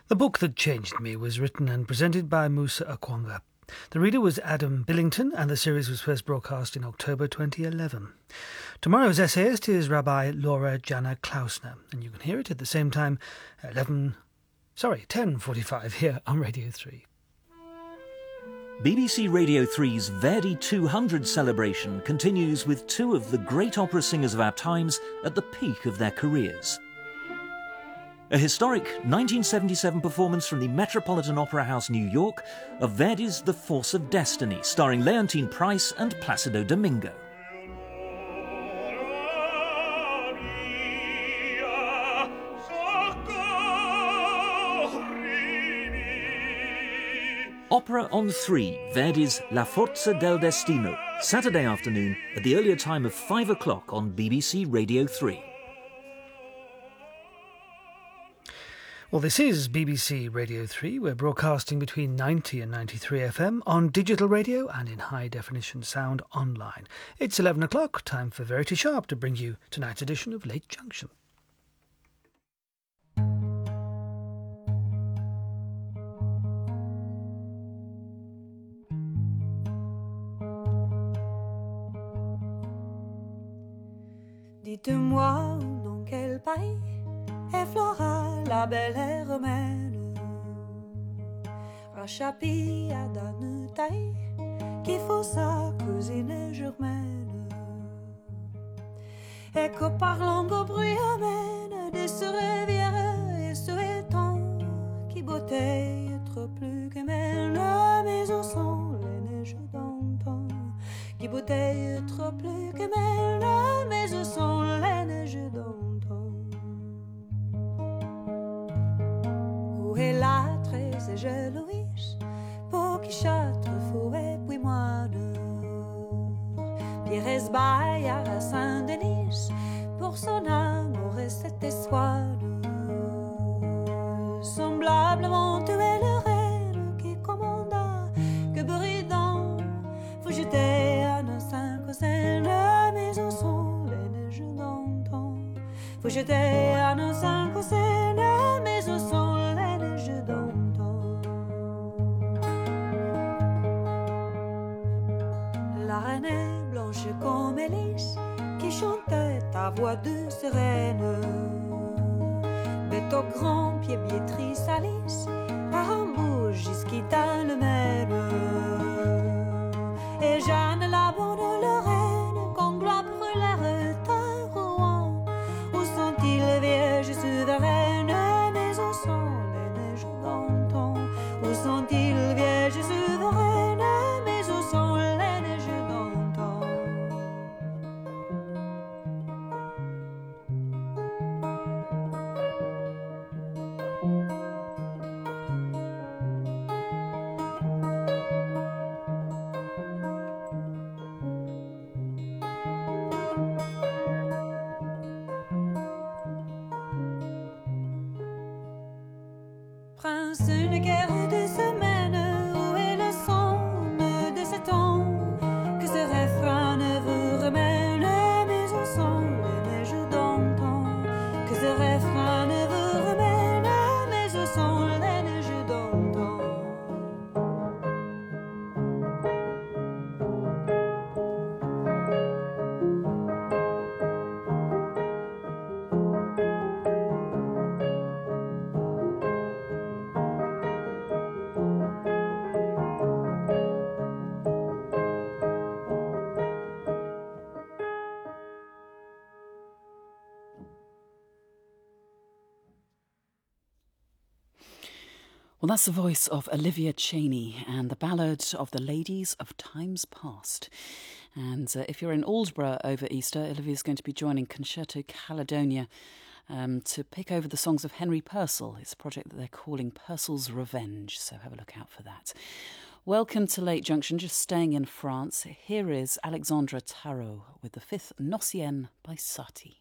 The Book That Changed Me was written and presented by Musa Okwonga. The reader was Adam Billington, and the series was first broadcast in October 2011. Tomorrow's essayist is Rabbi Laura Jana Klausner, and you can hear it at the same time at 10:45 here on Radio 3. BBC Radio 3's Verdi 200 celebration continues with two of the great opera singers of our times at the peak of their careers. A historic 1977 performance from the Metropolitan Opera House, New York, of Verdi's The Force of Destiny, starring Leontine Price and Placido Domingo. Opera on 3, Verdi's La Forza del Destino, Saturday afternoon at the earlier time of 5 o'clock on BBC Radio 3. Well, this is BBC Radio 3. We're broadcasting between 90 and 93 FM on digital radio and in high-definition sound online. It's 11 o'clock, time for Verity Sharp to bring you tonight's edition of Late Junction. Dites-moi dans quel pays est Flora, la belle et romaine, Rachapi à Danutaï, qui faut sa cousine germaine, et que parlant au bruit amène de ce rivière et ce étang, qui beauté trop plus que mêle, mais où sont les neiges d'antan, qui beauté trop plus que mêle, mais où sont les neiges d'antan. Et la très et Louise, pour qui châtre fou et puis moine, Pierre Esbaille à Saint-Denis, pour son amour et cette espoir, semblablement tuer le reine qui commanda que bridant faut jeter à nos cinq scènes, mais où sont les neiges d'antan, faut jeter à nos cinq scènes, mais où sont les neiges d'antan. La reine est blanche comme Élise, qui chantait à voix de sereine, bête au grand pied Béatrice Alice, par un bout jusqu'à le Maine, et Jeanne la bonne Lorraine, quand gloire brûlait à Rouen, où sont-ils les vierges souveraines, mais où sont les neiges d'antan, où sont-ils les vierges souveraines, mais où sont les neiges d'antan. Prince d'une guerre de semaine, où est le son de cet ans, que ce refrain ne vous remène, mais où sont les neiges d'antan, que ce refrain ne vous remène, mais où sont les neiges d'antan. Well, that's the voice of Olivia Cheney and the ballad of the Ladies of Times Past. And if you're in Aldborough over Easter, Olivia's going to be joining Concerto Caledonia to pick over the songs of Henry Purcell. It's a project that they're calling Purcell's Revenge, so have a look out for that. Welcome to Late Junction, just staying in France. Here is Alexandra Tarot with the fifth Nocienne by Satie.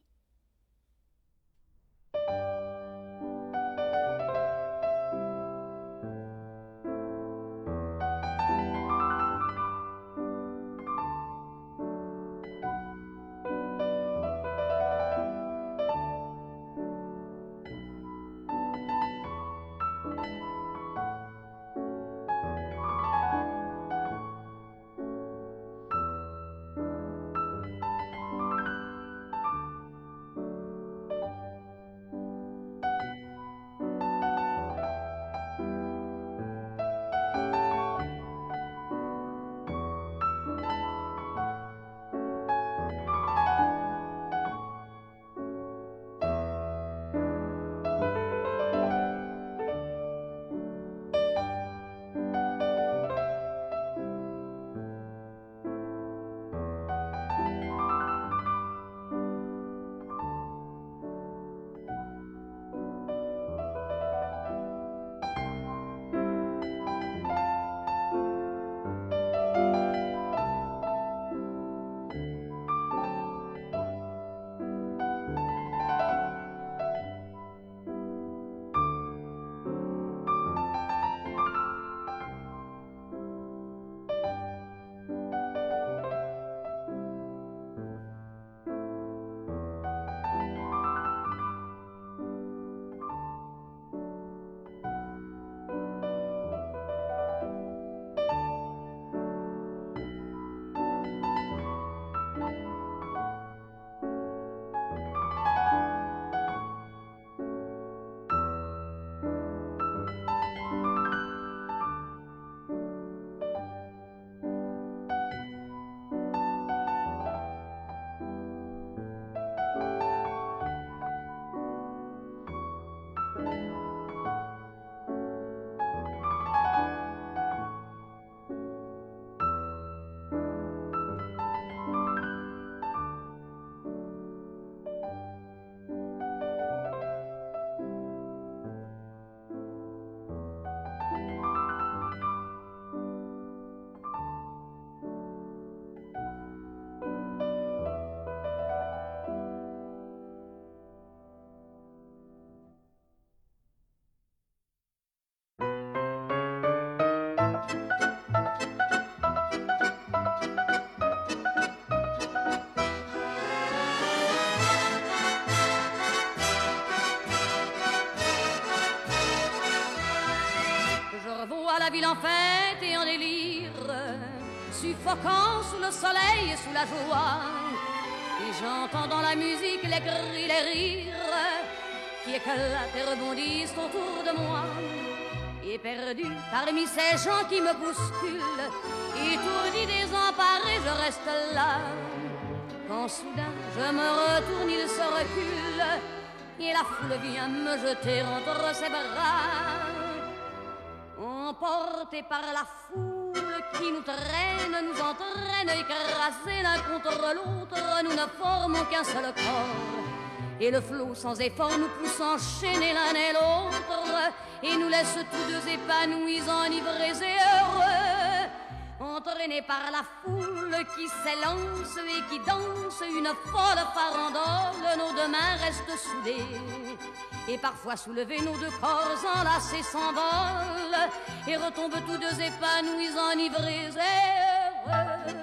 la ville en fête et en délire, suffocant sous le soleil et sous la joie. Et j'entends dans la musique les cris, les rires qui éclatent et rebondissent autour de moi. Et perdu parmi ces gens qui me bousculent, étourdi, désemparé, je reste là. Quand soudain je me retourne, il se recule, et la foule vient me jeter entre ses bras. Emportés par la foule qui nous traîne, nous entraîne, écrasés l'un contre l'autre, nous ne formons qu'un seul corps. Et le flot sans effort nous pousse enchaîner l'un et l'autre, et nous laisse tous deux épanouis, enivrés et heureux. Entraînés par la foule qui s'élance et qui danse une folle farandole, nos deux mains restent soudées. Et parfois soulevés, nos deux corps enlacés s'envolent et retombent tous deux épanouis, enivrés et heureux.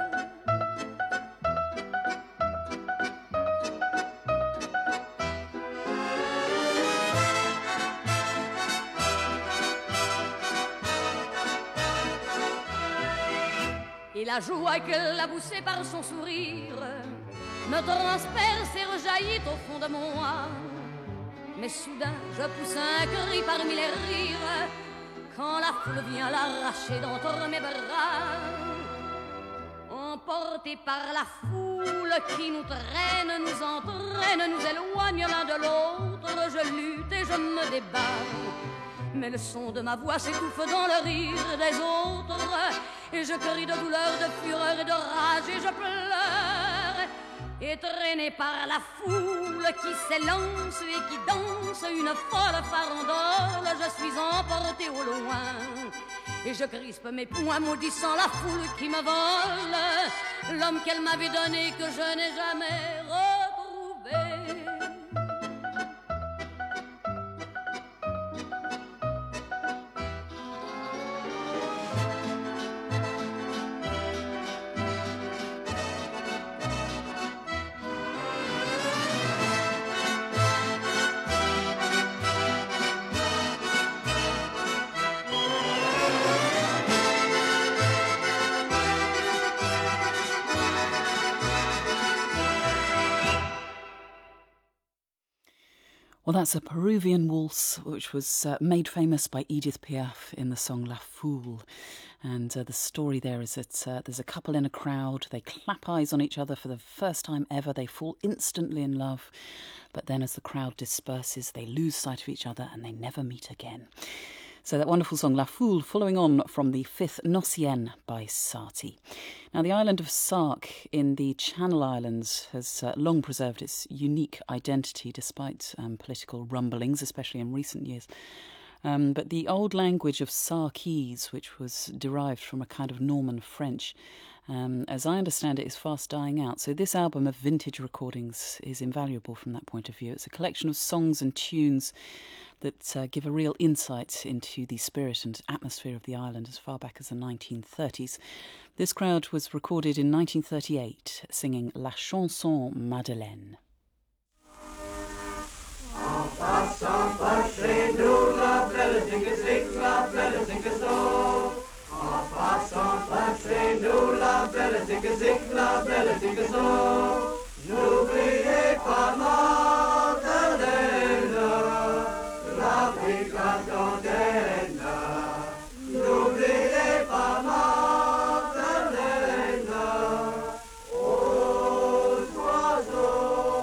Et la joie qu'elle a poussée par son sourire me transperce et rejaillit au fond de moi. Mais soudain je pousse un cri parmi les rires quand la foule vient l'arracher d'entre mes bras. Emportés par la foule qui nous traîne, nous entraîne, nous éloigne l'un de l'autre, je lutte et je me débat. Mais le son de ma voix s'étouffe dans le rire des autres, et je crie de douleur, de fureur et de rage, et je pleure. Et traîné par la foule qui s'élance et qui danse une folle farandole, je suis emporté au loin. Et je crispe mes poings maudissant la foule qui me vole l'homme qu'elle m'avait donné que je n'ai jamais retrouvé. Well, that's a Peruvian waltz, which was made famous by Edith Piaf in the song La Foule. And the story there is that there's a couple in a crowd, they clap eyes on each other for the first time ever, they fall instantly in love, but then as the crowd disperses, they lose sight of each other and they never meet again. So that wonderful song La Foule, following on from the fifth Nocien by Satie. Now, the island of Sark in the Channel Islands has long preserved its unique identity despite political rumblings, especially in recent years. But the old language of Sarkese, which was derived from a kind of Norman French, as I understand it, is fast dying out. So this album of vintage recordings is invaluable from that point of view. It's a collection of songs and tunes that give a real insight into the spirit and atmosphere of the island as far back as the 1930s. This crowd was recorded in 1938, singing La Chanson Madeleine. En passant par chez nous, la belle dingue-zig, la belle dingue-zo. En passant par chez nous, la belle dingue-zig, la belle dingue-zo. N'oubliez pas Madeleine, la Brigandonnaine. N'oubliez pas Madeleine, aux oiseaux.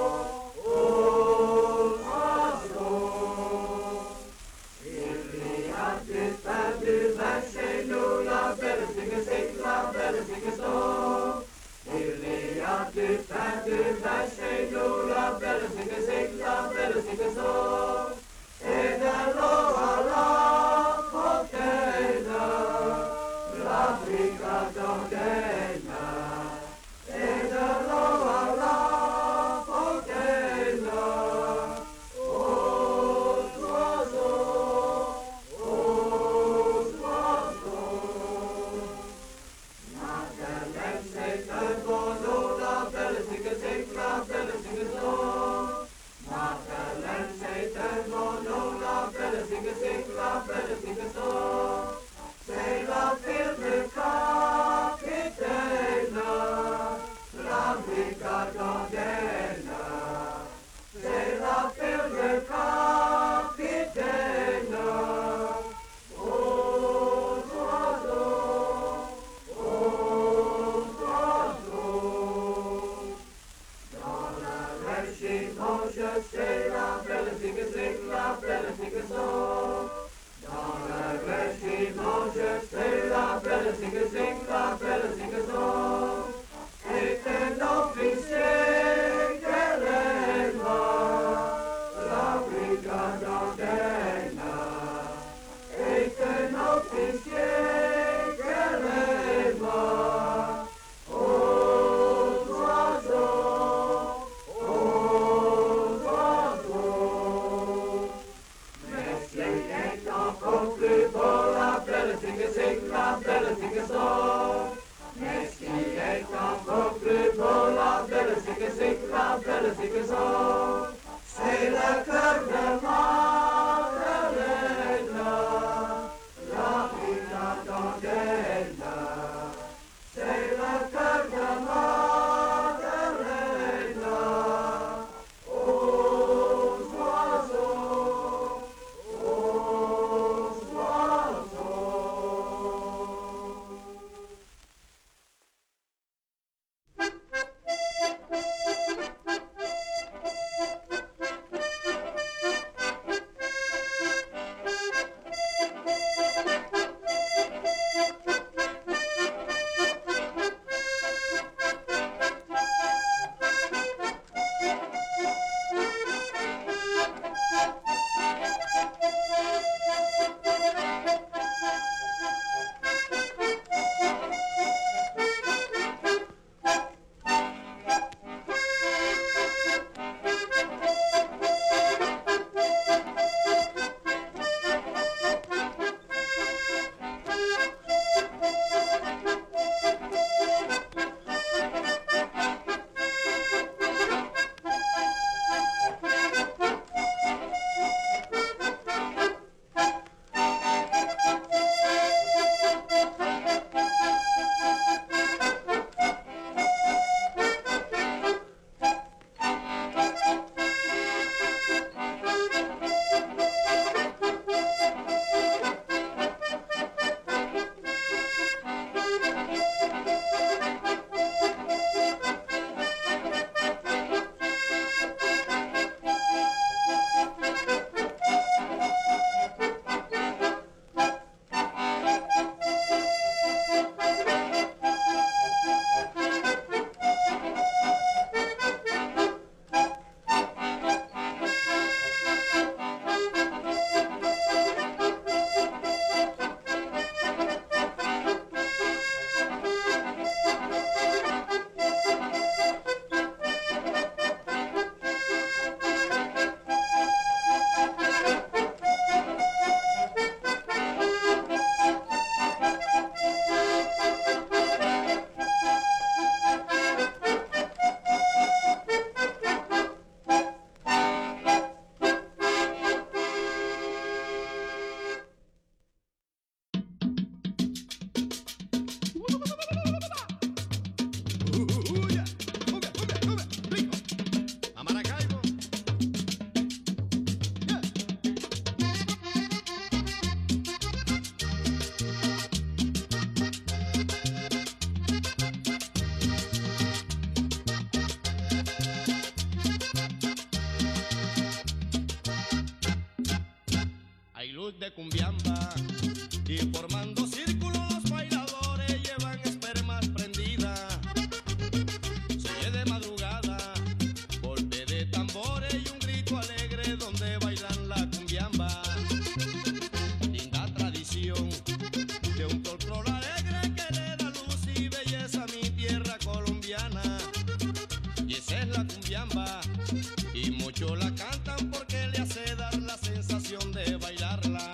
Hay luz de cumbiamba y formando círculos los bailadores llevan espermas prendidas. Se oye de madrugada, golpe de tambores y un grito alegre donde bailan la cumbiamba. Linda tradición de un folclore alegre que le da luz y belleza a mi tierra colombiana. Y esa es la cumbiamba y muchos la cantan porque le hace dar la sensación de bailarla.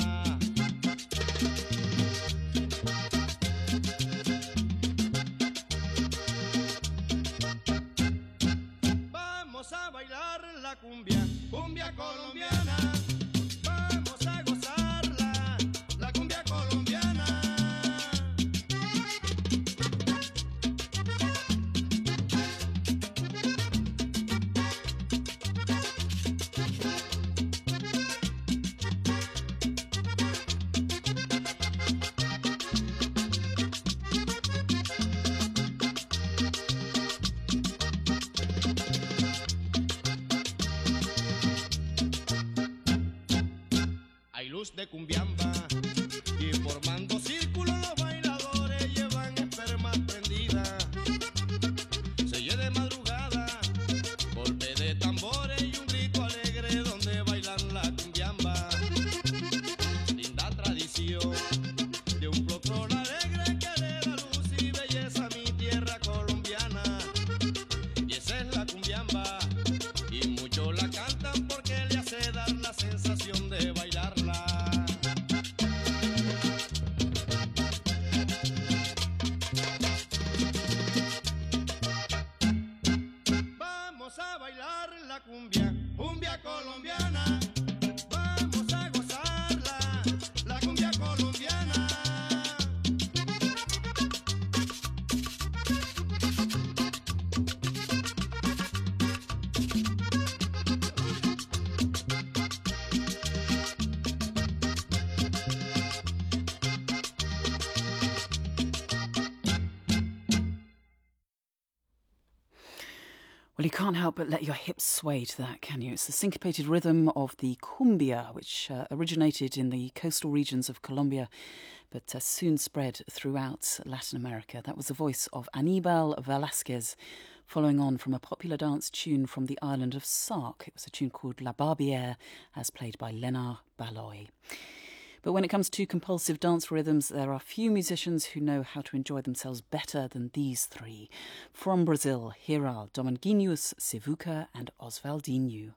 Vamos a bailar la cumbia, cumbia colombiana. Vamos a gozarla, la cumbia colombiana. Hay luz de cumbiamba y formando círculos los bailadores llevan espermas prendidas. Se oye de madrugada, golpe de tambores y un grito alegre donde bailan la cumbiamba. Linda tradición de un folclore alegre que le da luz y belleza a mi tierra colombiana. Y esa es la cumbiamba y muchos la cantan porque le hace dar la sensación de bailarla. Vamos a bailar la cumbia, cumbia colombiana. Vamos a gozarla, la cumbia colombiana. Well, you can't help but let your hips sway to that, can you? It's the syncopated rhythm of the cumbia, which originated in the coastal regions of Colombia, but soon spread throughout Latin America. That was the voice of Aníbal Velázquez, following on from a popular dance tune from the island of Sark. It was a tune called La Barbière, as played by Léonard Balloy. But when it comes to compulsive dance rhythms, there are few musicians who know how to enjoy themselves better than these three. From Brazil, here are Dominguinhos, Sivuca and Oswaldinho.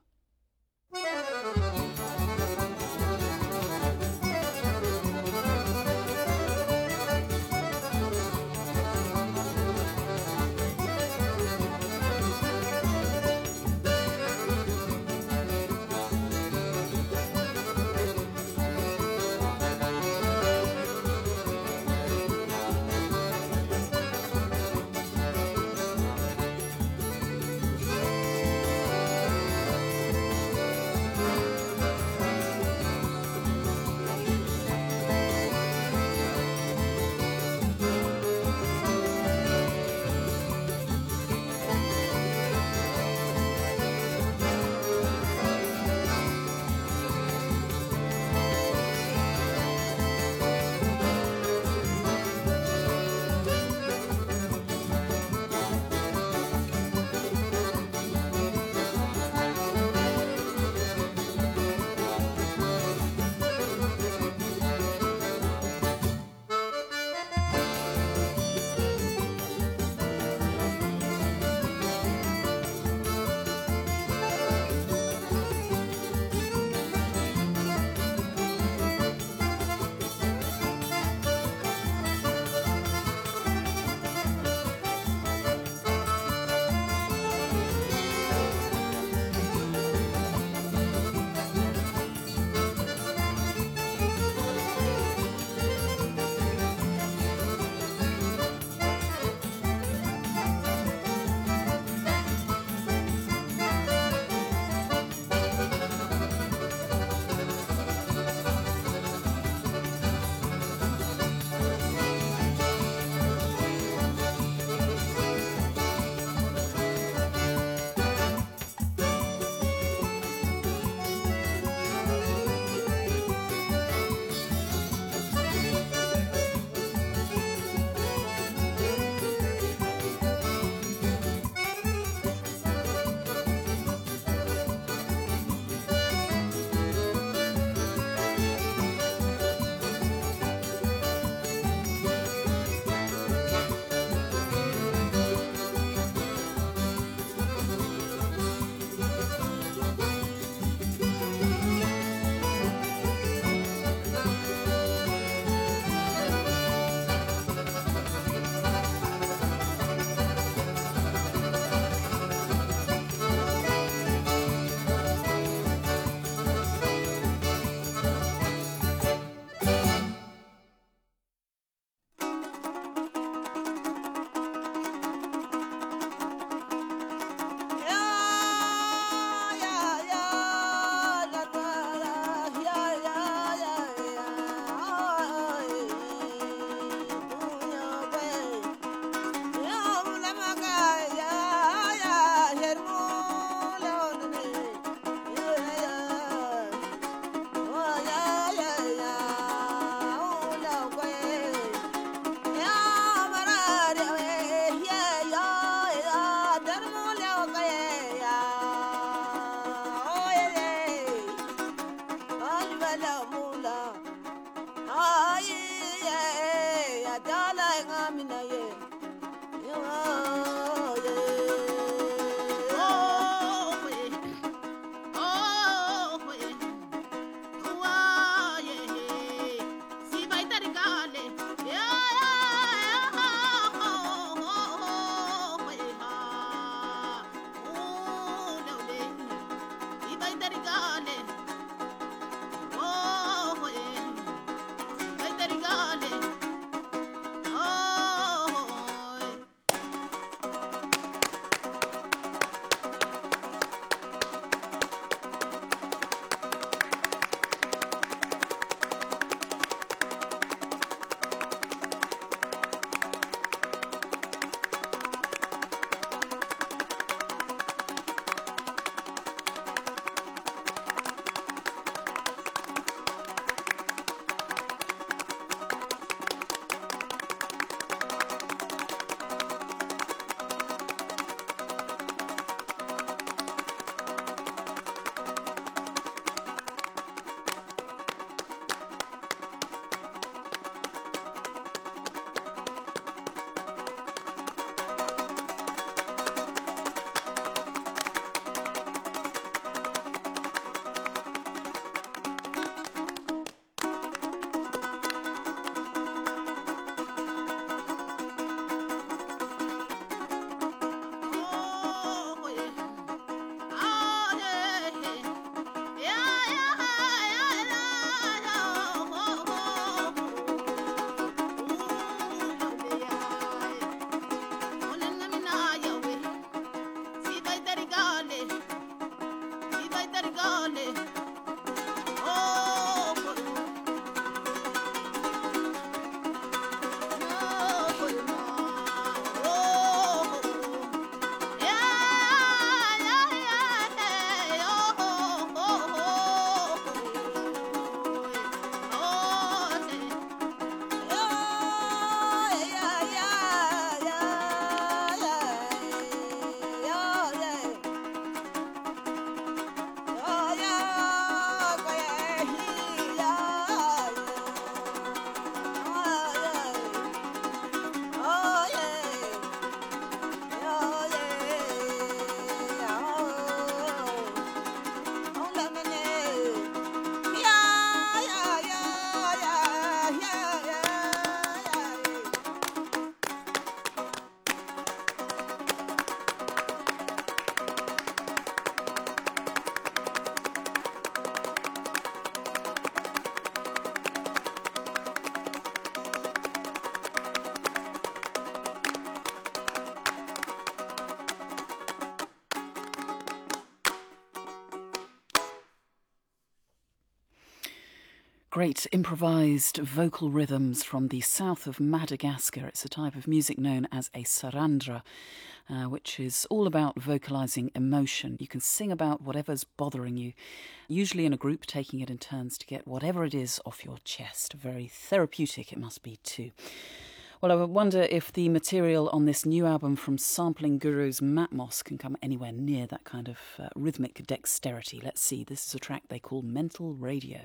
Great improvised vocal rhythms from the south of Madagascar. It's a type of music known as a sarandra, which is all about vocalising emotion. You can sing about whatever's bothering you, usually in a group, taking it in turns to get whatever it is off your chest. Very therapeutic it must be too. Well, I wonder if the material on this new album from sampling gurus Matmos can come anywhere near that kind of rhythmic dexterity. Let's see. This is a track they call Mental Radio.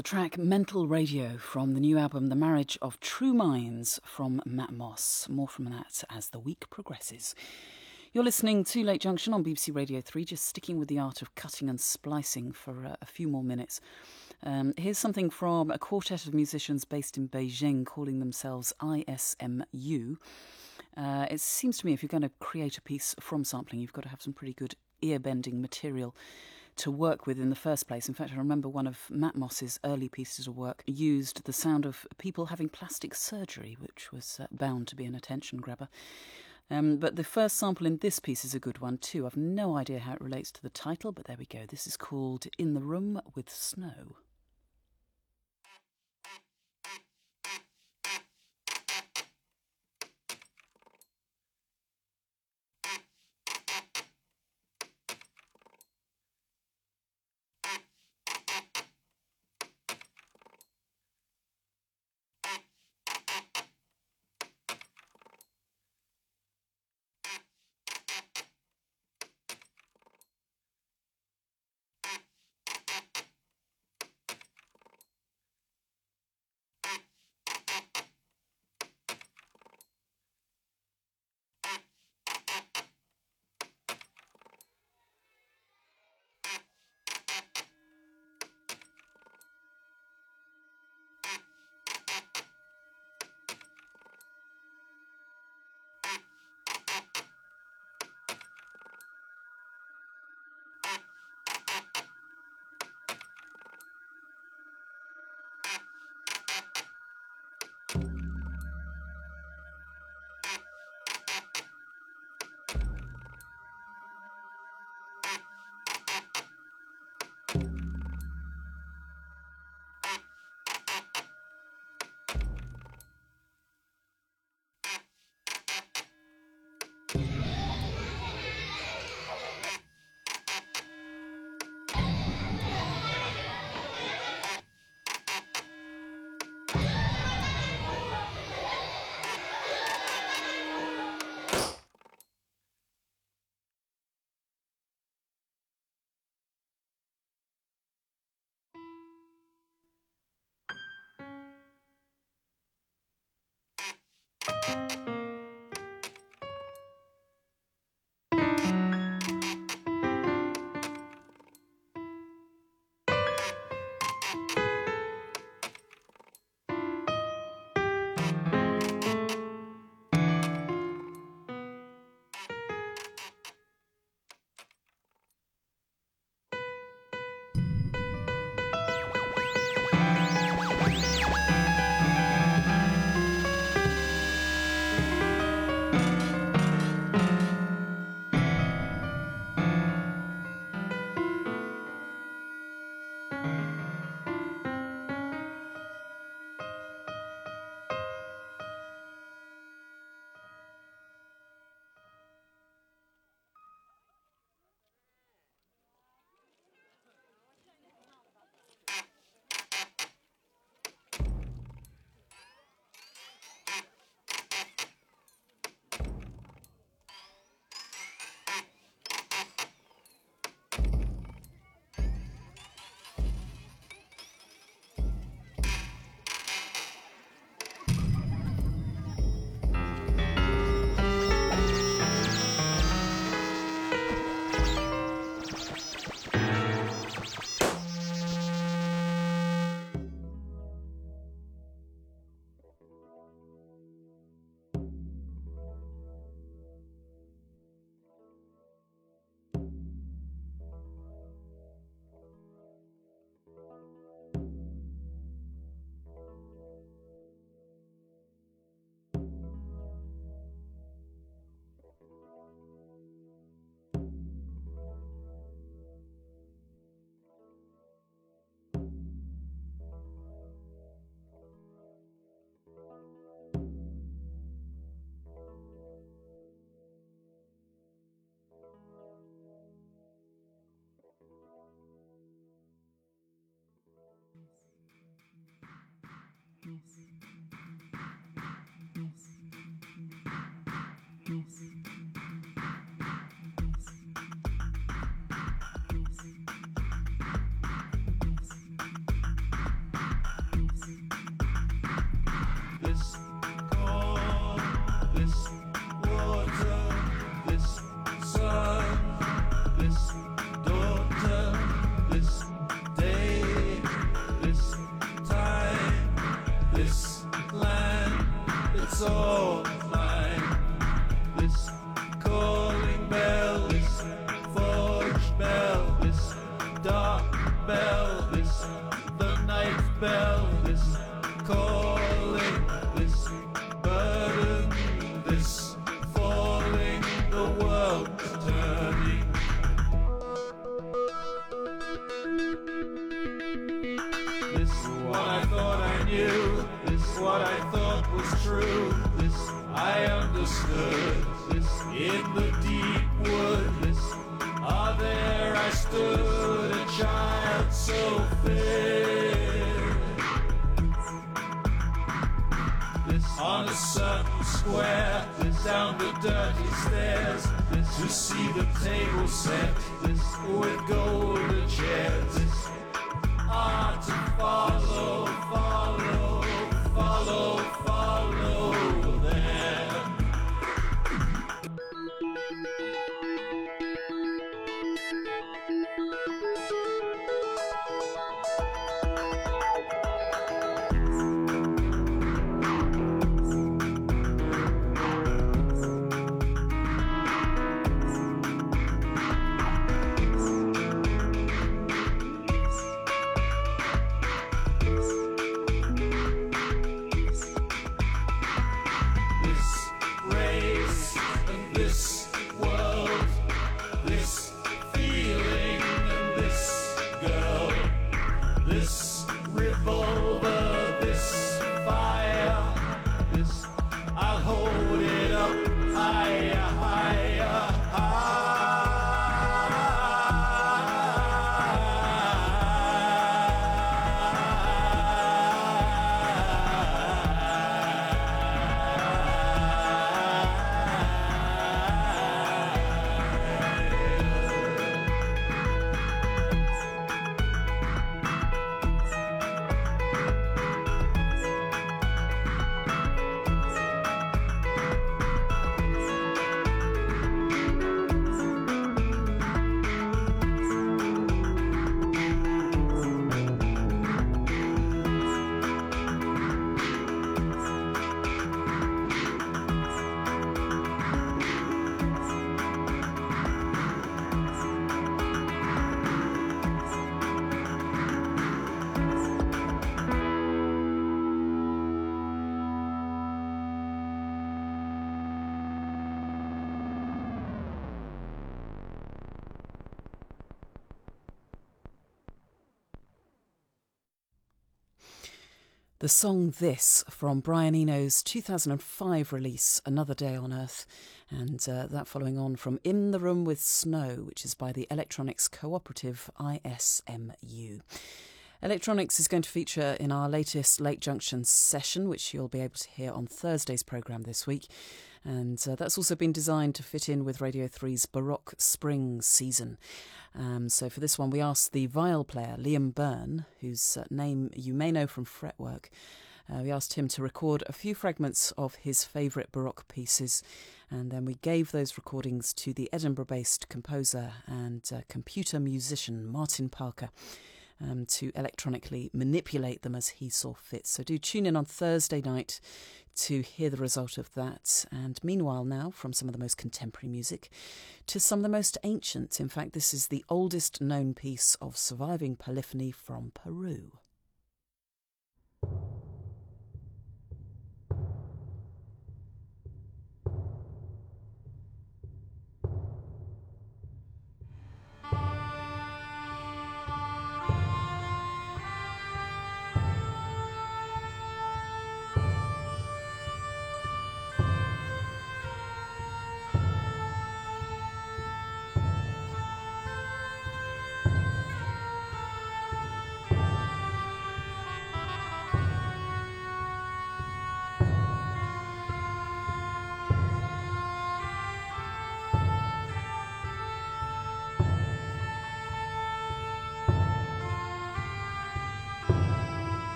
The track Mental Radio from the new album The Marriage of True Minds from Matt Moss. More from that as the week progresses. You're listening to Late Junction on BBC Radio 3, just sticking with the art of cutting and splicing for a few more minutes. Here's something from a quartet of musicians based in Beijing calling themselves ISMU. It seems to me if you're going to create a piece from sampling, you've got to have some pretty good ear-bending material to work with in the first place. In fact, I remember one of Matt Moss's early pieces of work used the sound of people having plastic surgery, which was bound to be an attention grabber. But the first sample in this piece is a good one too. I've no idea how it relates to the title, but there we go. This is called In the Room with Snow. understood. In the deep wood, there I stood, a child so fair. On a certain square, down the dirty stairs, to see the table set with golden chairs. To follow, follow, follow, follow them. The song This from Brian Eno's 2005 release, Another Day on Earth, and that following on from In the Room with Snow, which is by the electronics cooperative ISMU. Electronics is going to feature in our latest Lake Junction session, which you'll be able to hear on Thursday's programme this week. And that's also been designed to fit in with Radio 3's Baroque Spring season. So for this one, we asked the viol player, Liam Byrne, whose name you may know from Fretwork. We asked him to record a few fragments of his favourite Baroque pieces, and then we gave those recordings to the Edinburgh-based composer and computer musician Martin Parker, to electronically manipulate them as he saw fit. So do tune in on Thursday night to hear the result of that. And meanwhile now, from some of the most contemporary music to some of the most ancient. In fact, this is the oldest known piece of surviving polyphony from Peru.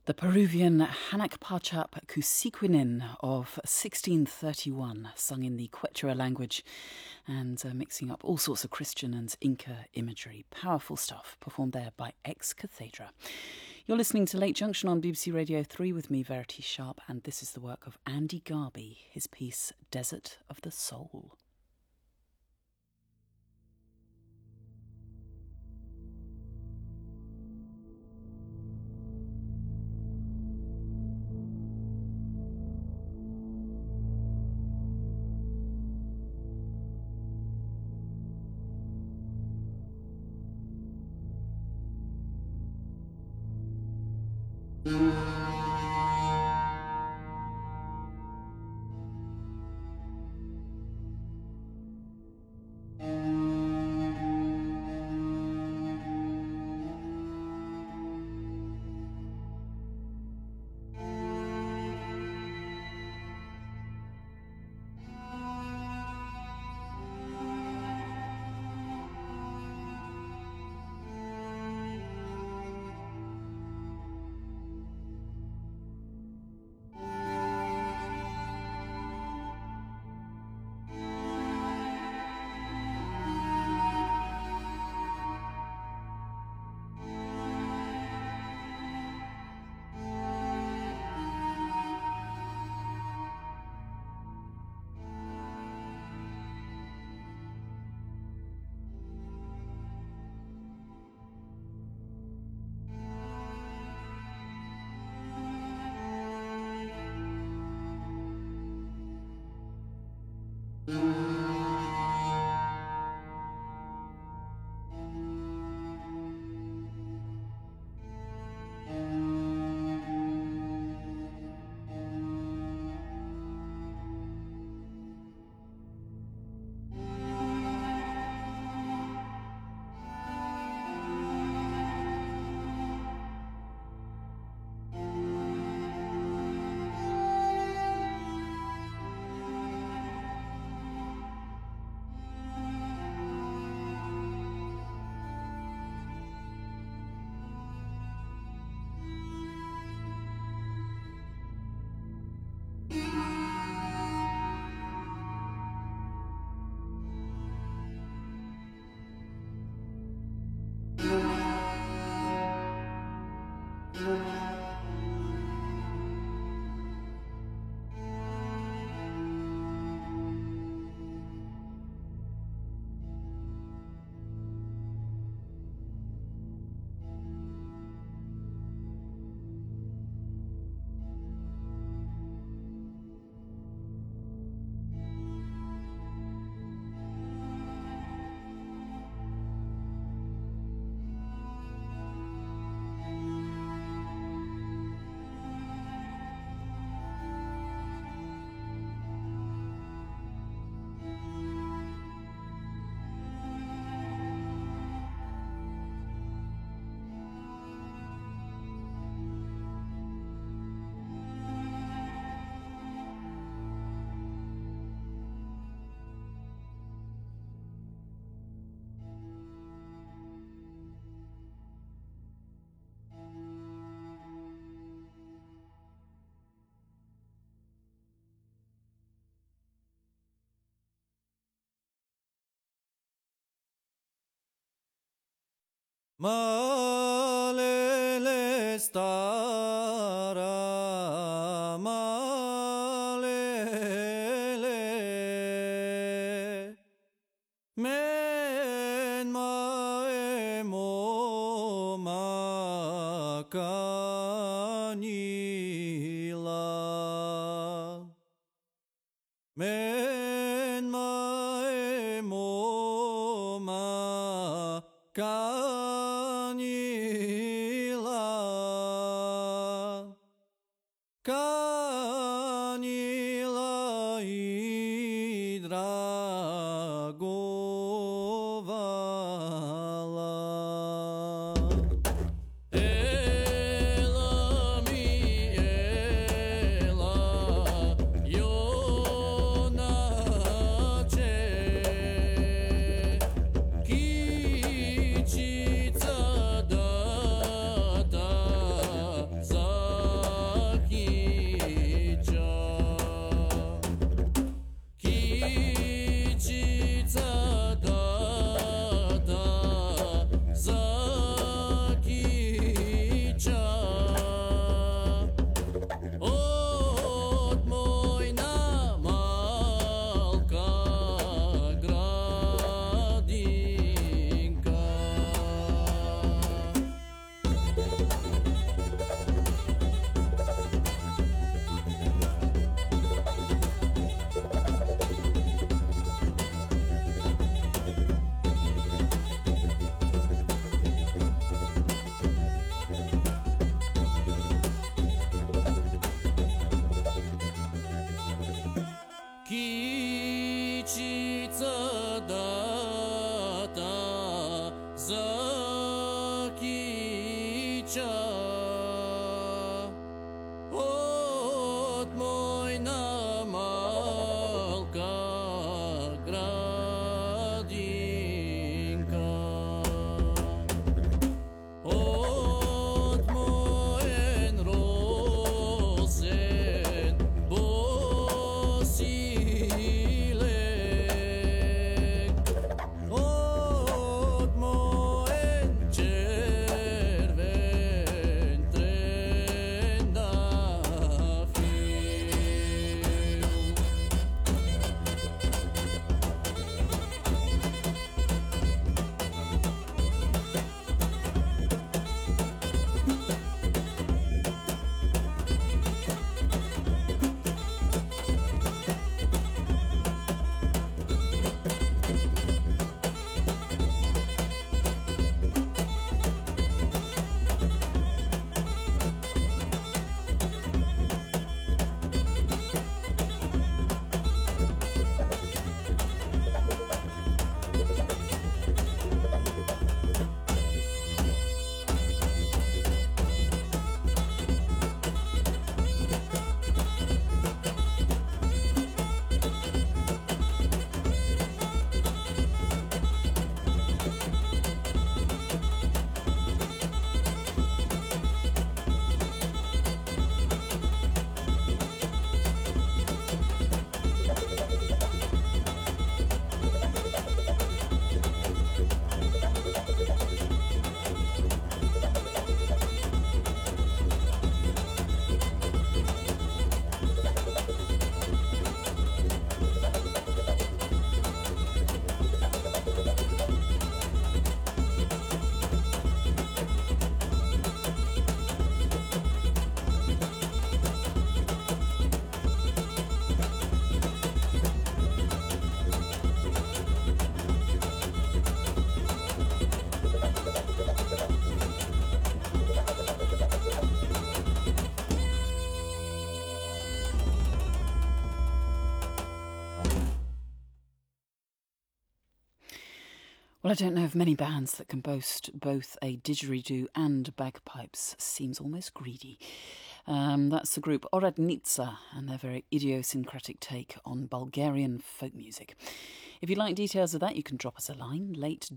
The Peruvian Hanak Pachap Kusikwinin of 1631, sung in the Quechua language and mixing up all sorts of Christian and Inca imagery. Powerful stuff, performed there by Ex Cathedra. You're listening to Late Junction on BBC Radio 3 with me, Verity Sharp, and this is the work of Andy Garby, his piece Desert of the Soul. Malele stara malele men maemo makanila men maemo Kanila idragovala Ela mi ela Yona Кичица дата закича от мойна малка градинка. От моен росен босилек, от моен червен трендафил. Well, I don't know of many bands that can boast both a didgeridoo and bagpipes. Seems almost greedy. That's the group Oradnica and their very idiosyncratic take on Bulgarian folk music. If you'd like details of that, you can drop us a line.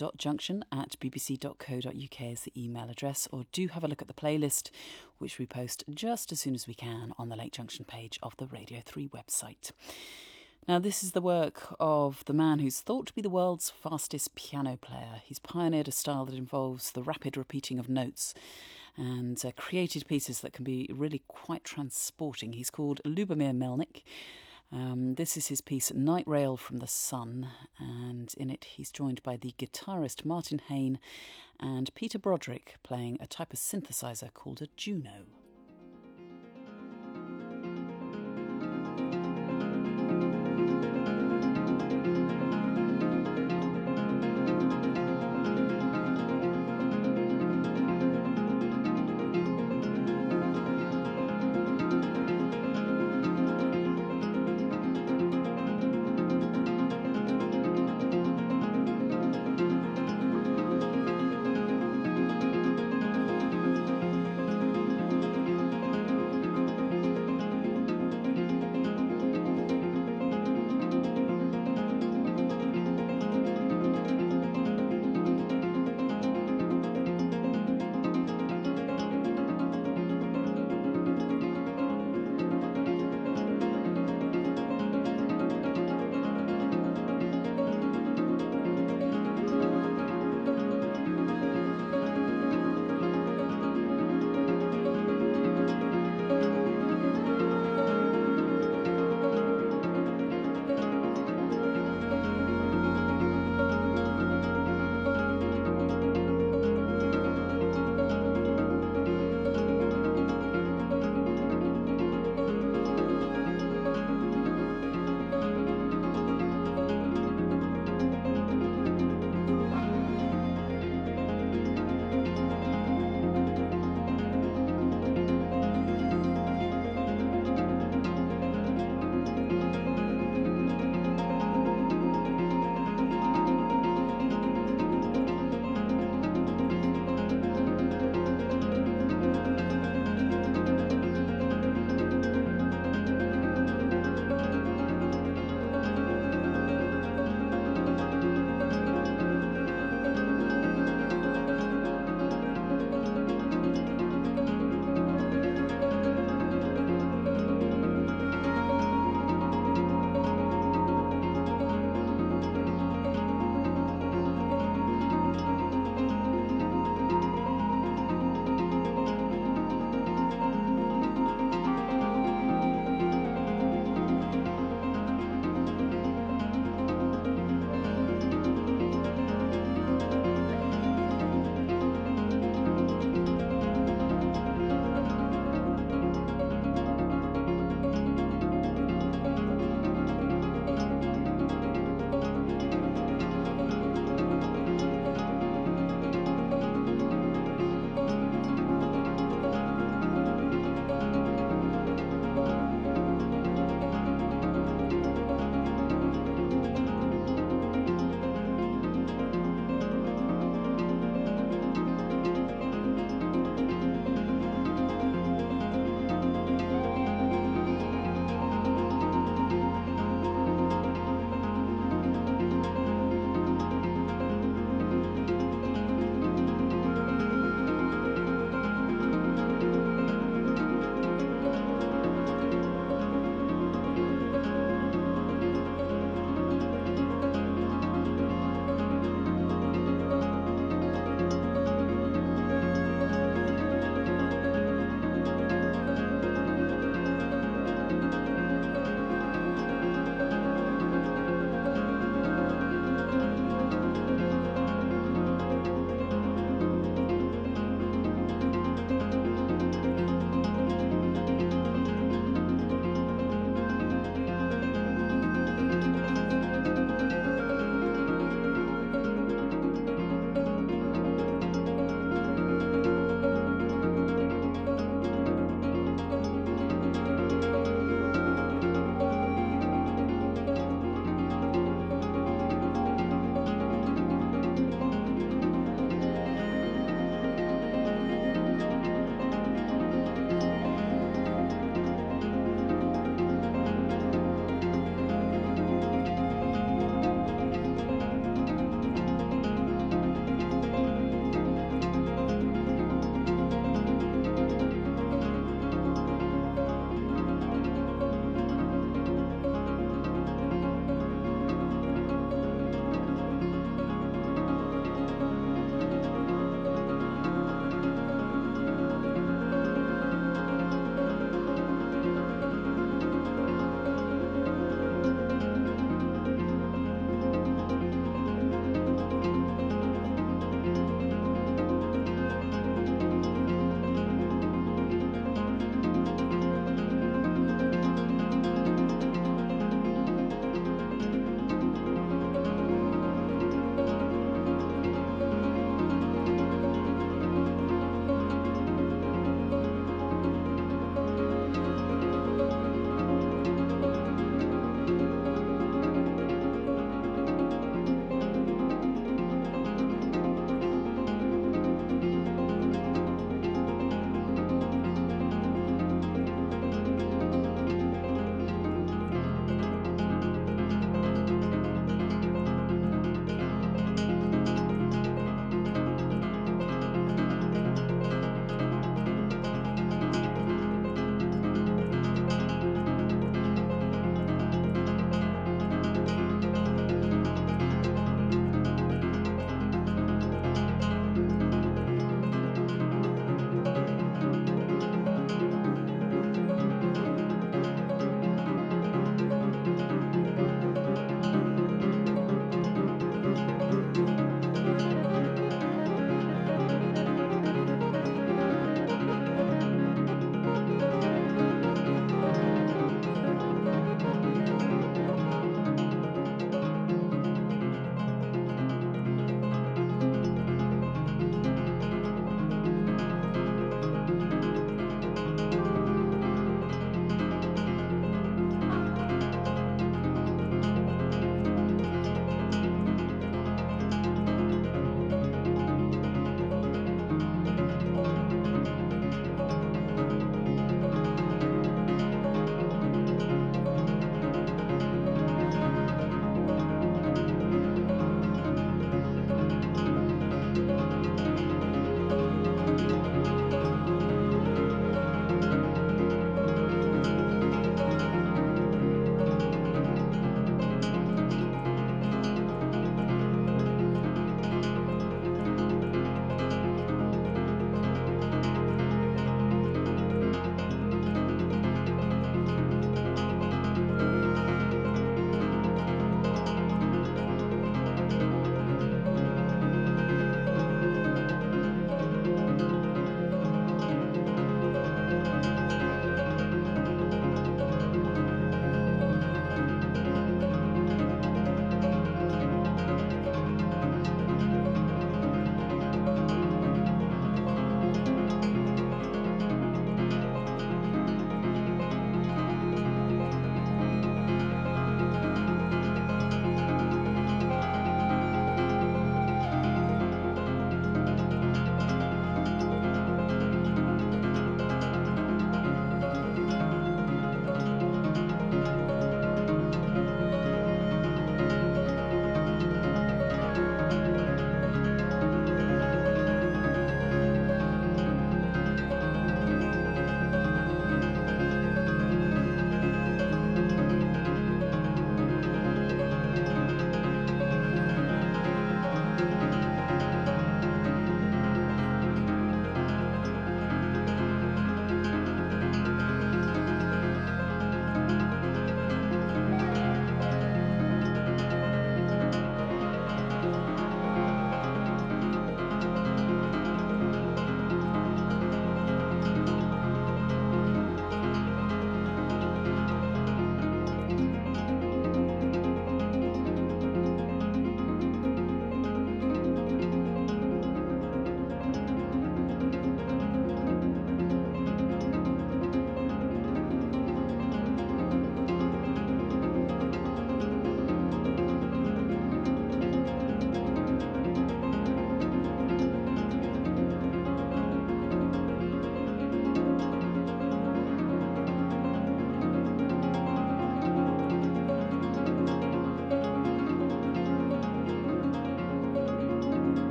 late.junction@bbc.co.uk is the email address, or do have a look at the playlist, which we post just as soon as we can on the Late Junction page of the Radio 3 website. Now, this is the work of the man who's thought to be the world's fastest piano player. He's pioneered a style that involves the rapid repeating of notes and created pieces that can be really quite transporting. He's called Lubomir Melnik. This is his piece Night Rail from the Sun, and in it he's joined by the guitarist Martin Hain and Peter Broderick playing a type of synthesizer called a Juno.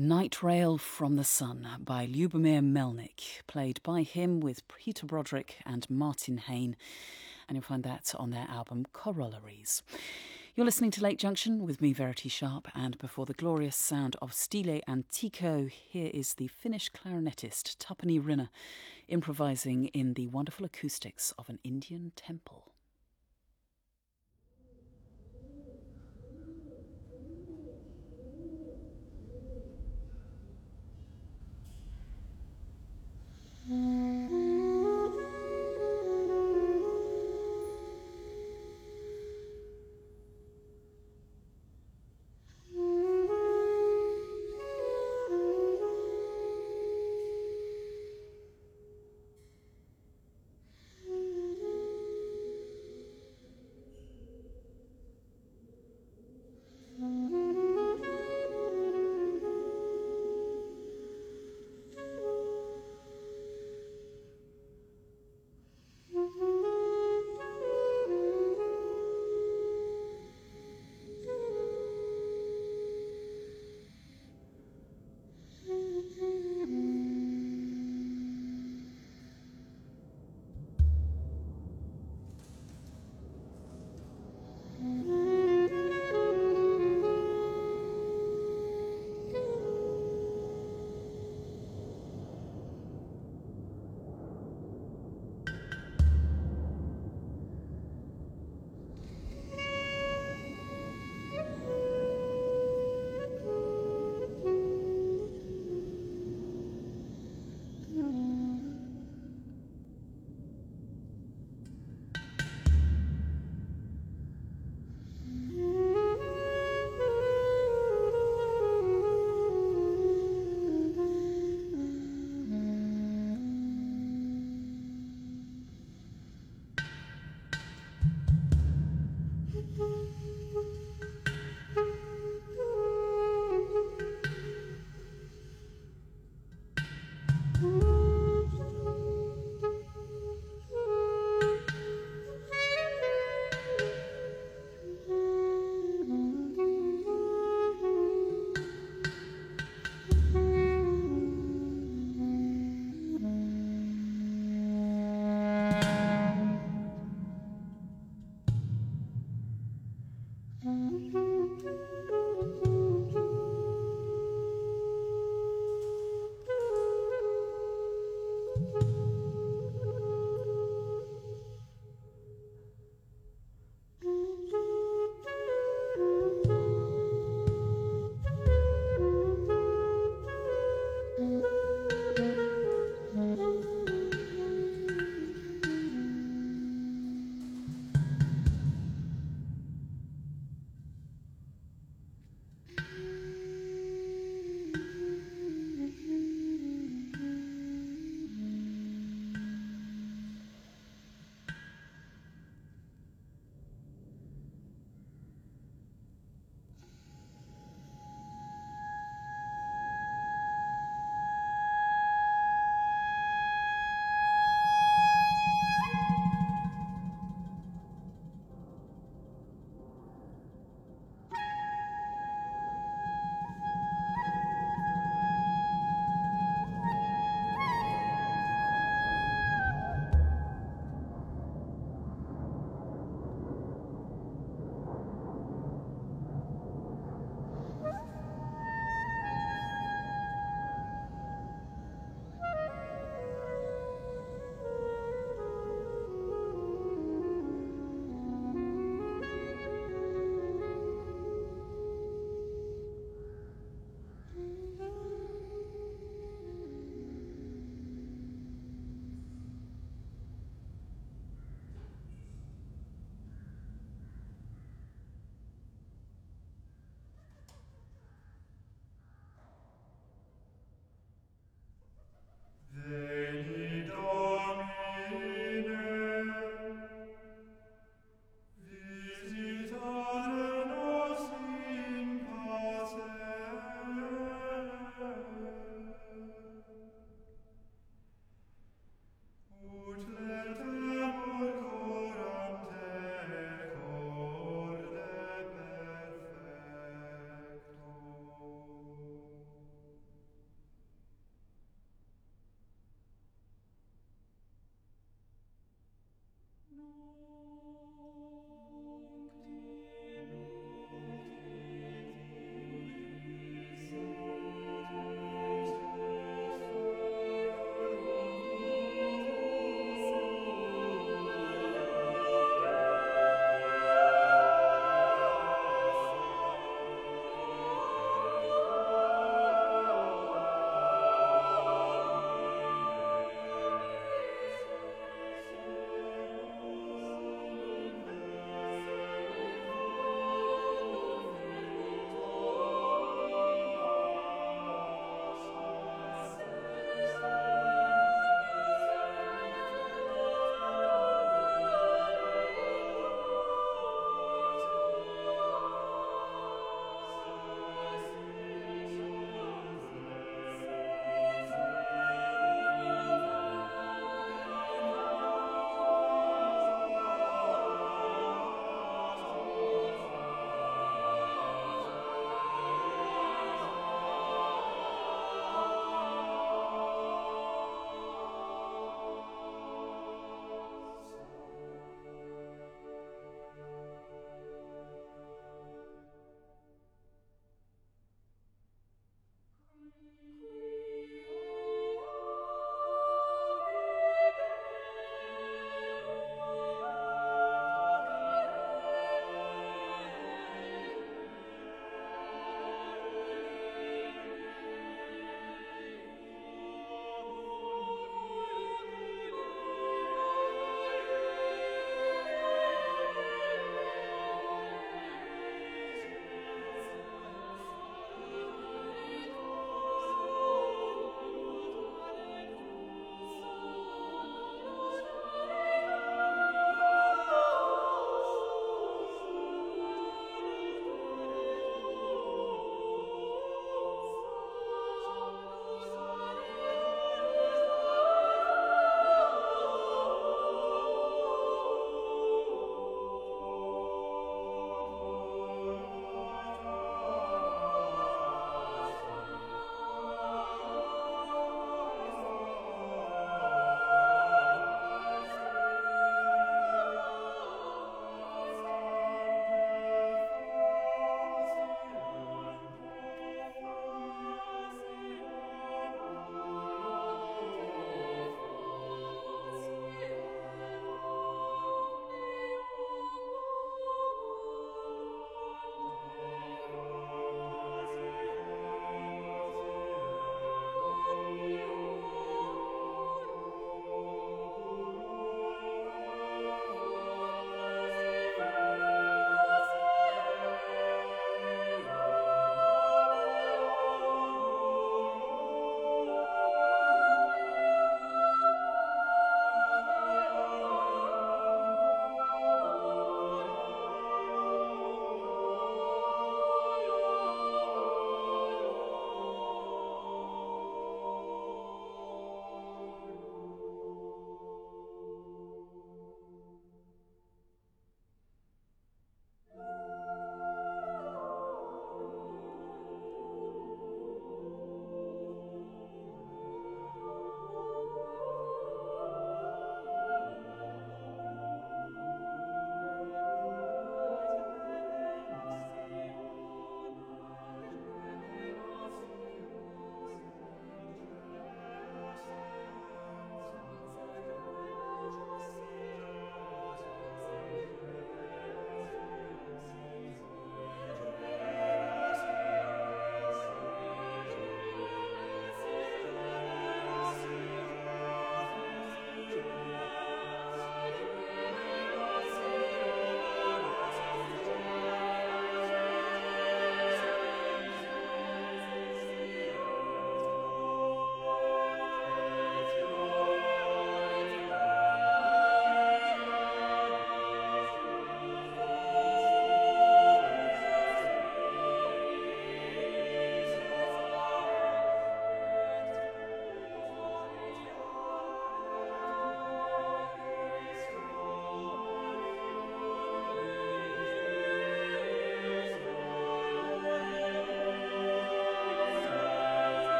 Night Rail from the Sun by Ljubomir Melnik, played by him with Peter Broderick and Martin Hain, and you'll find that on their album Corollaries. You're listening to Lake Junction with me, Verity Sharp, and before the glorious sound of Stile Antico, here is the Finnish clarinetist Tapani Rinne improvising in the wonderful acoustics of an Indian temple.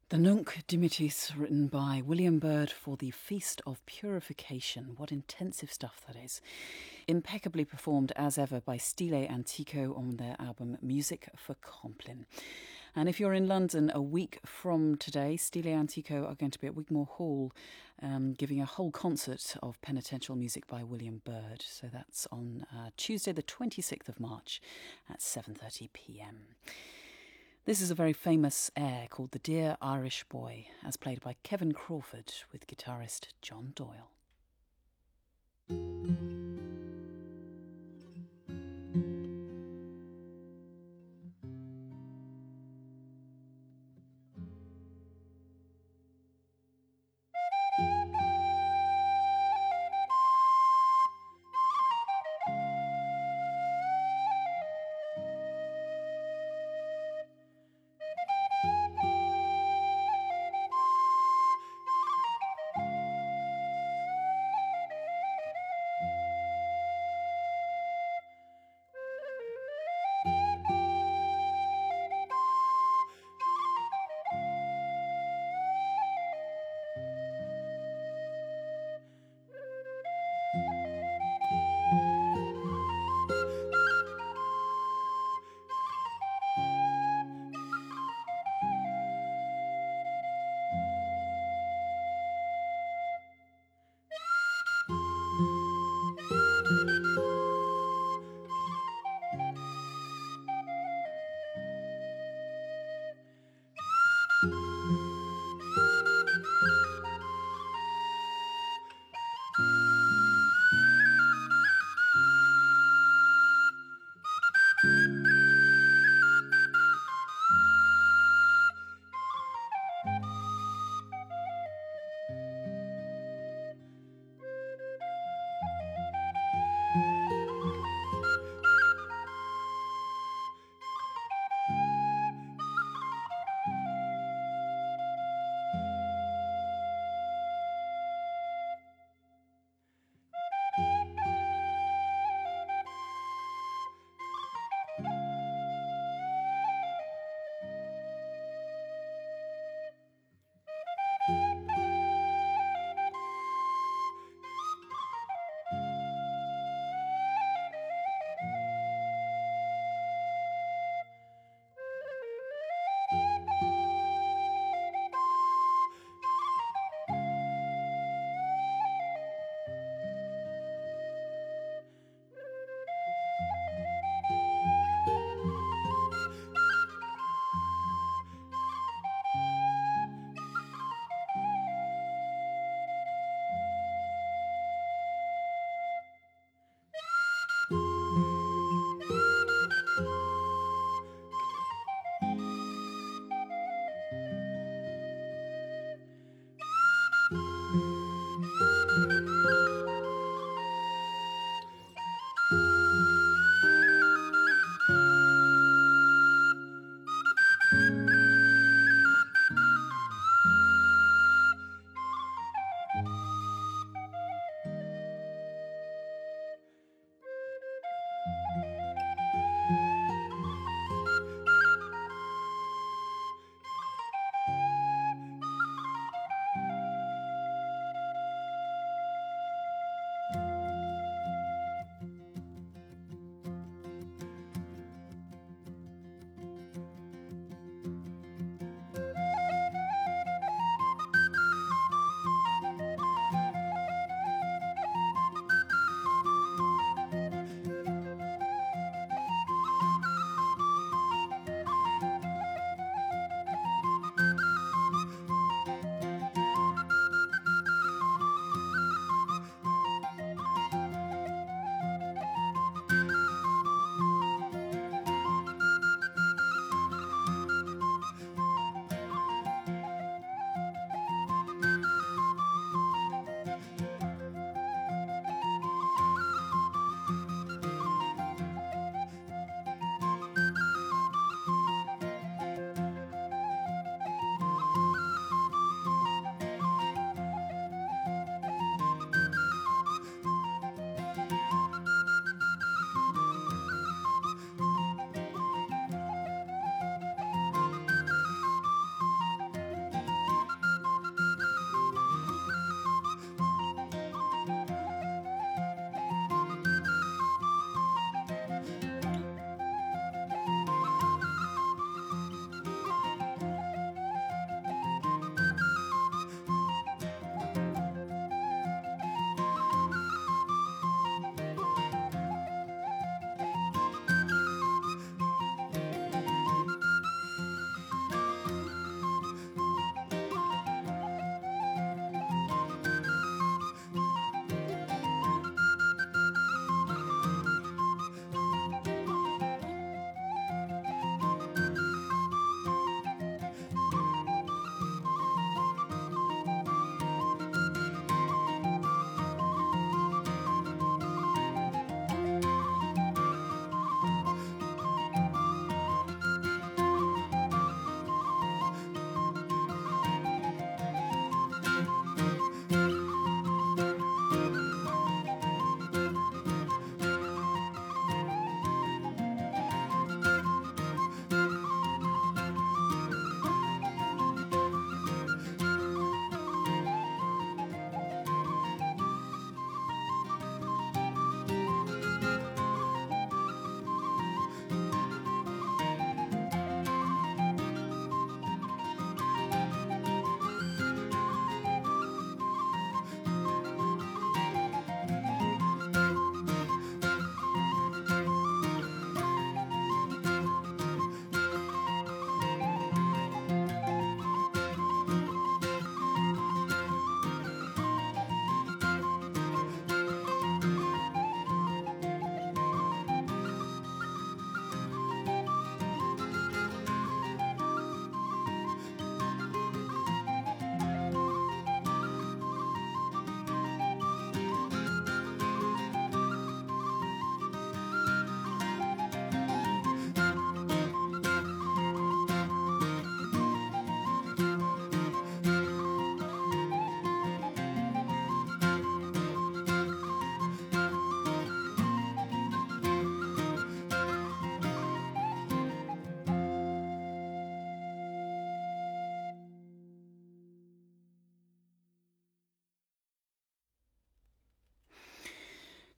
The Nunc Dimittis, written by William Byrd for the Feast of Purification. What intensive stuff that is. Impeccably performed as ever by Stile Antico on their album Music for Compline. And if you're in London a week from today, Stile Antico are going to be at Wigmore Hall giving a whole concert of penitential music by William Byrd. So that's on Tuesday the 26th of March at 7:30pm. This is a very famous air called The Dear Irish Boy, as played by Kevin Crawford with guitarist John Doyle.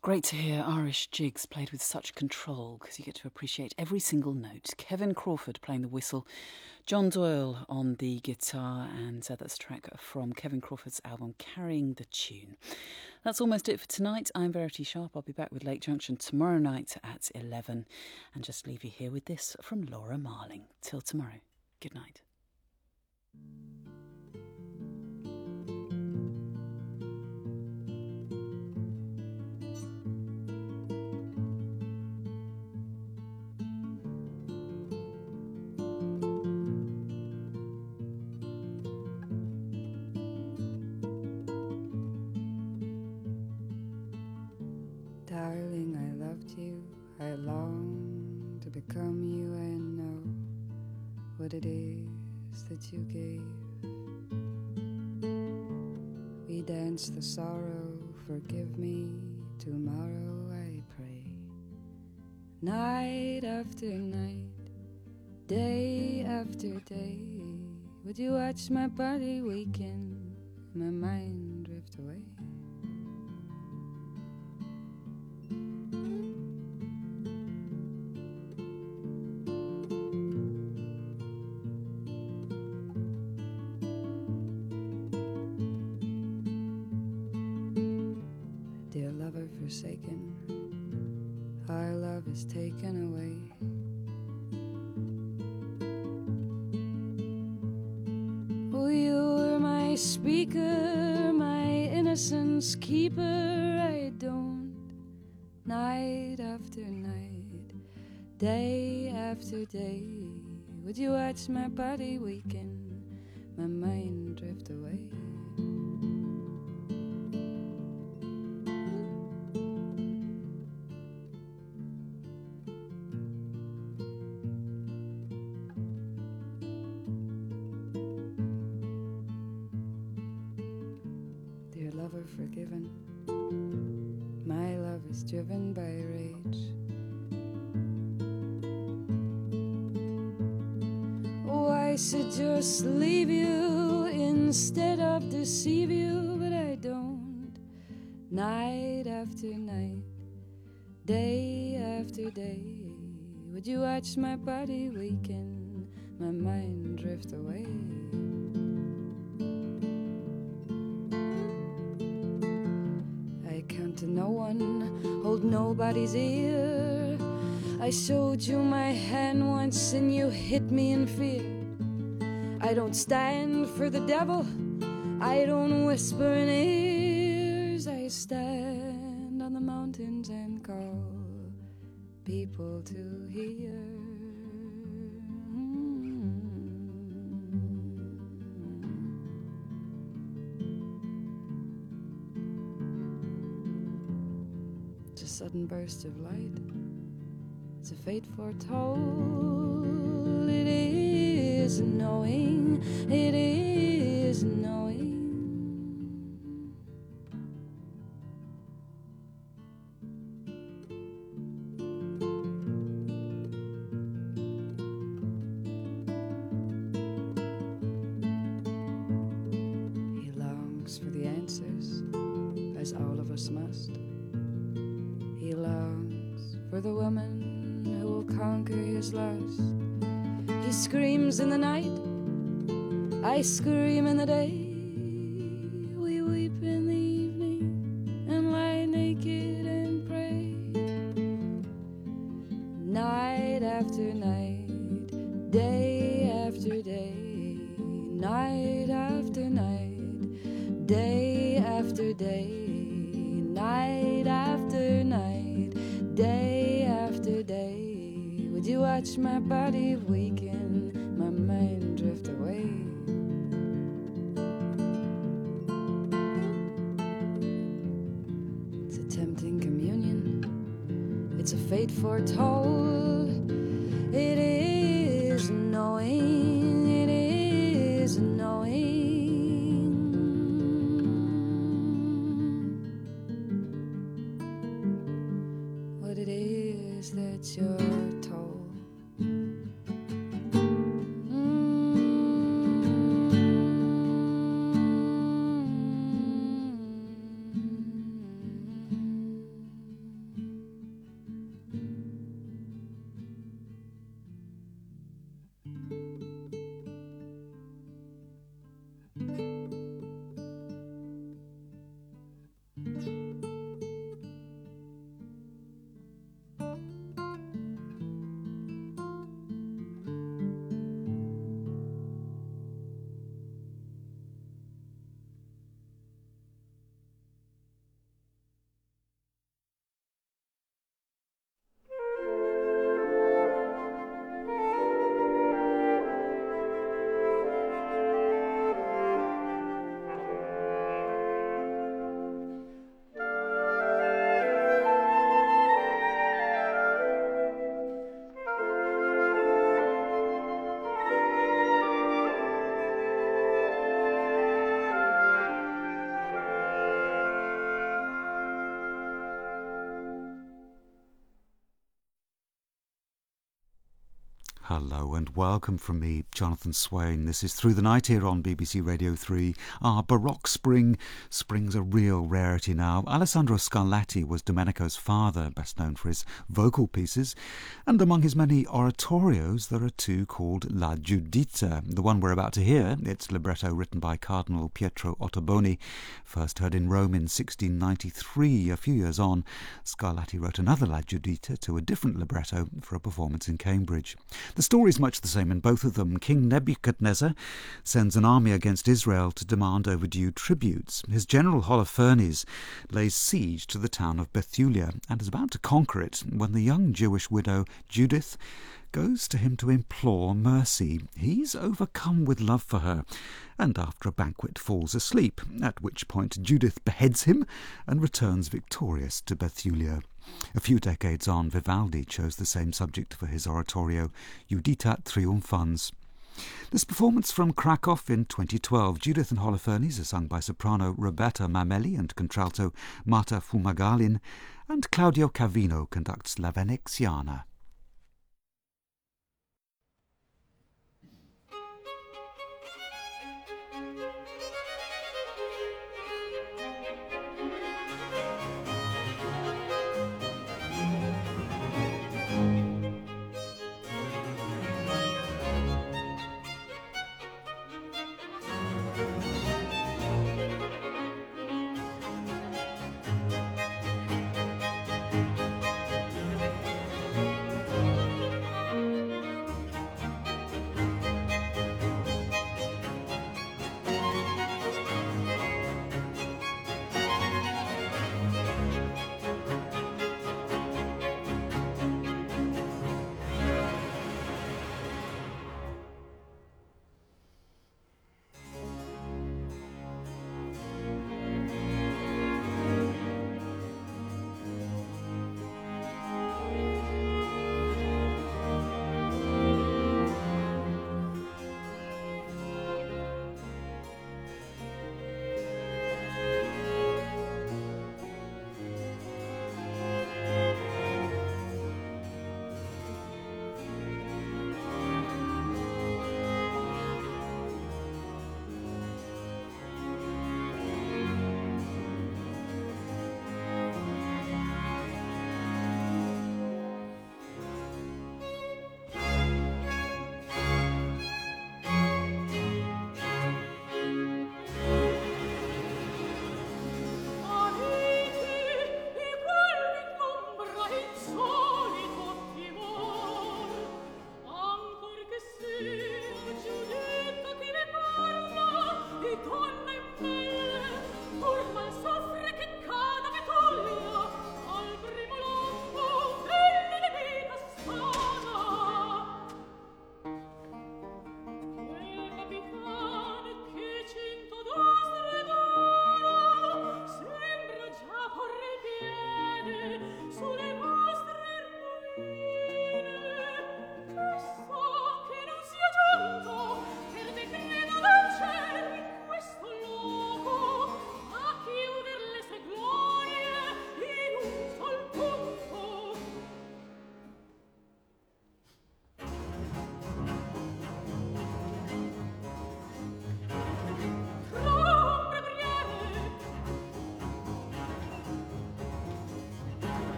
Great to hear Irish jigs played with such control, because you get to appreciate every single note. Kevin Crawford playing the whistle, John Doyle on the guitar, and that's a track from Kevin Crawford's album Carrying the Tune. That's almost it for tonight. I'm Verity Sharp. I'll be back with Lake Junction tomorrow night at 11, and just leave you here with this from Laura Marling. Till tomorrow. Good night. Darling, I loved you, I long to become you and know what it is that you gave. We dance the sorrow, forgive me, tomorrow I pray. Night after night, day after day, would you watch my body weaken, my mind drift away? Dear lover forsaken, our love is taken away. Oh, you were my speaker, my innocence keeper. I don't, night after night, day after day, would you watch my body weaken, my mind drift away? Dear lover forgiven, my love is driven by rage. Oh, I should just leave you instead of deceive you, but I don't. Night after night, day after day, would you watch my body weaken, my mind drift away? I count to no one, hold nobody's ear. I showed you my hand once and you hit me in fear. I don't stand for the devil, I don't whisper in ears. I stand on the mountains and call people to hear. It's a sudden burst of light, it's a fate foretold. It is knowing, it is knowing. He longs for the answers, as all of us must. He longs for the woman who will conquer his lust. He screams in the night, I scream in the day. We weep in the evening and lie naked and pray. Night after night, day after day, night after night, day after day, night after night, day after day, would you watch my body weaken, my mind drift away? It's a tempting communion, it's a fate foretold. It is knowing, it is knowing. What it is that you're told. Hello and welcome from me, Jonathan Swain. This is Through the Night here on BBC Radio 3. Our Baroque spring. Spring's a real rarity now. Alessandro Scarlatti was Domenico's father, best known for his vocal pieces. And among his many oratorios, there are two called La Giudita. The one we're about to hear, its libretto written by Cardinal Pietro Ottoboni, first heard in Rome in 1693. A few years on, Scarlatti wrote another La Giudita to a different libretto for a performance in Cambridge. The story is much the same in both of them. King Nebuchadnezzar sends an army against Israel to demand overdue tributes. His general Holofernes lays siege to the town of Bethulia and is about to conquer it when the young Jewish widow Judith goes to him to implore mercy. He's overcome with love for her and after a banquet falls asleep, at which point Judith beheads him and returns victorious to Bethulia. A few decades on, Vivaldi chose the same subject for his oratorio Juditat Triumphans. This performance from Krakow in 2012, Judith and Holofernes are sung by soprano Roberta Mamelli and contralto Marta Fumagalin, and Claudio Cavino conducts La Veneziana.